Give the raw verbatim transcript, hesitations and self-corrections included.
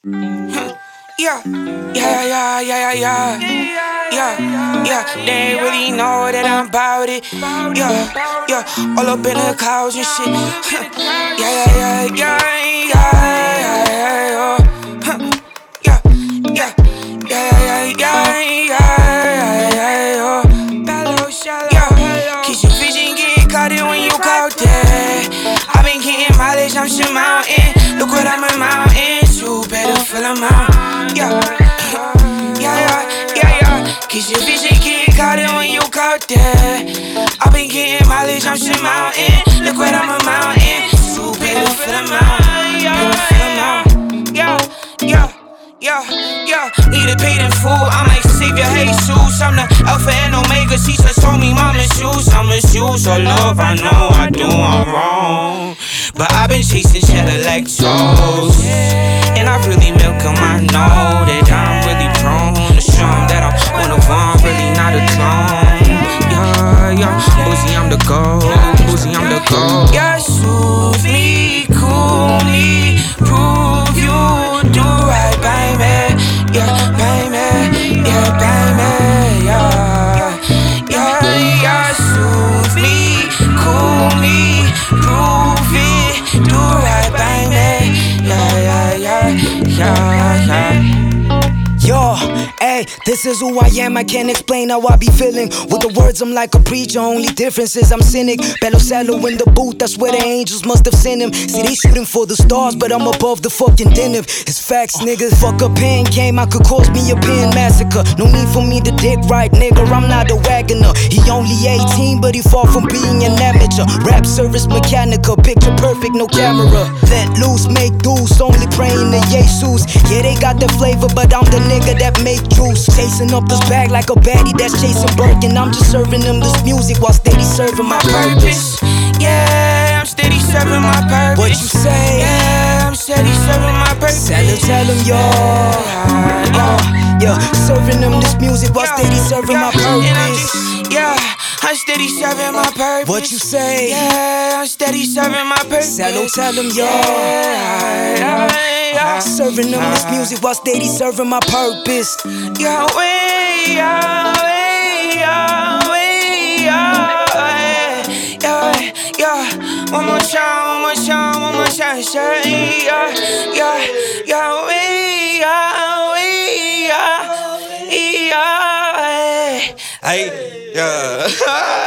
Yeah, yeah, yeah, yeah, yeah, yeah, yeah. They ain't really know that I'm about it. Yeah, yeah, all up in the clouds and shit. Yeah, yeah, yeah, yeah, yeah, yeah, yeah, yeah, yeah, yeah, yeah, yeah, yeah, yeah. Kiss your vision, get caught it when you caught that. I been getting mileage, I'm shit mountain. Look what I'm a mountain. You better fill them out. Yeah, yeah, yeah, yeah, yeah. Kiss your vision, get caught it when you caught that. I been getting mileage, I'm shit mountain. Look what I'm a mountain. You better fill them out. Better fill them out. Yeah, yeah. Yeah, yeah, need to pay them fool. I'm like Savior Jesus. I'm the Alpha and Omega. Jesus told me mama shoes. I'm a shoes or love. I know I do, I'm wrong. But I've been chasing cheddar like toes. And I really milk 'em. I know that I'm really prone to show 'em that I'm one of one, really not a clone. Yeah, yeah, Boozy, I'm the gold. Boozy, I'm the gold. Yeah, soothe me, cool me, prove you do right by me. Yeah, by me, yeah, by me, yeah. Yeah, yeah, soothe me, cool me, prove it, do right by me. Yeah, yeah, yeah, yeah, yeah. Yo, hey, this is who I am, I can't explain how I be feeling. With the words I'm like a preacher, only difference is I'm cynic. Bello Salo in the booth, that's where the angels must have sent him. See, they shooting for the stars, but I'm above the fucking denim. It's facts, nigga. Fuck a pen game, I could cause me a pen massacre. No need for me to dick right, nigga, I'm not a wagoner. He only eighteen, but he far from being an amateur. Rap service mechanical, picture perfect, no camera. Let loose, make deuce, only praying to Jesus. Yeah, they got the flavor, but I'm the nigga that make juice. Chasing up this bag like a baddie that's chasing Birkin. I'm just serving them this music while steady serving my purpose. Yeah, I'm steady serving my purpose. What you say? Yeah, I'm steady serving my purpose. Tell him, tell him, yo. Uh, yeah, serving them this music while steady serving my purpose. Yeah, I'm steady serving my purpose. What you say? Yeah, I'm steady serving my purpose. Tell him, tell him, yo. Yeah, yeah, serving them this music while steady serving my purpose. Yahweh, Yahweh, Yahweh, Yahweh, Yahweh, yeah. One more time, one more time, one more time, say yeah, yeah, Yahweh, Yahweh, Yahweh, Yahweh. Hey, yeah.